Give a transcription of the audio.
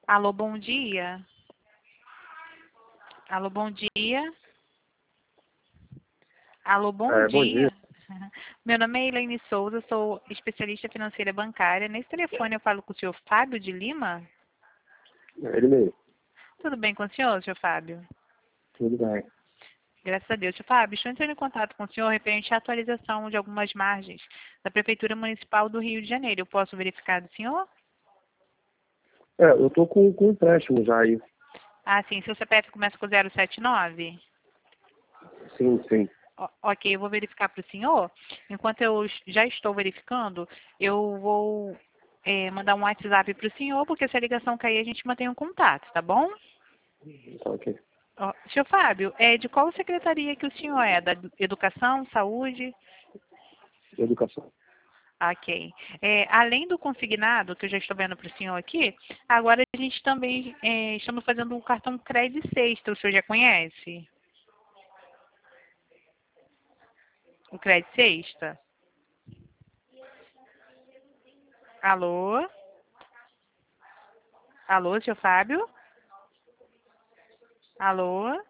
Alô, bom dia. Alô, bom dia. Alô, bom Bom dia. dia. Meu nome é Elaine Souza, sou especialista financeira bancária. Nesse telefone eu falo com o senhor Fábio de Lima. É ele mesmo. Tudo bem com o senhor Fábio? Tudo bem. Graças a Deus. Senhor Fábio, estou entrando em contato com o senhor referente à atualização de algumas margens da Prefeitura Municipal do Rio de Janeiro. Eu posso verificar do senhor? Eu tô com empréstimo já aí. Ah, sim. Seu CPF começa com 079? Sim. Ok, eu vou verificar para o senhor. Enquanto eu já estou verificando, eu vou mandar um WhatsApp para o senhor, porque se a ligação cair, a gente mantém um contato, tá bom? Tá ok. Ó, senhor Fábio, de qual secretaria que o senhor é? Da Educação, Saúde? Educação. Ok. Além do consignado, que eu já estou vendo para o senhor aqui, agora a gente também estamos fazendo um cartão Crédito Sexta. O senhor já conhece o Crédito Sexta? Alô? Alô, senhor Fábio? Alô?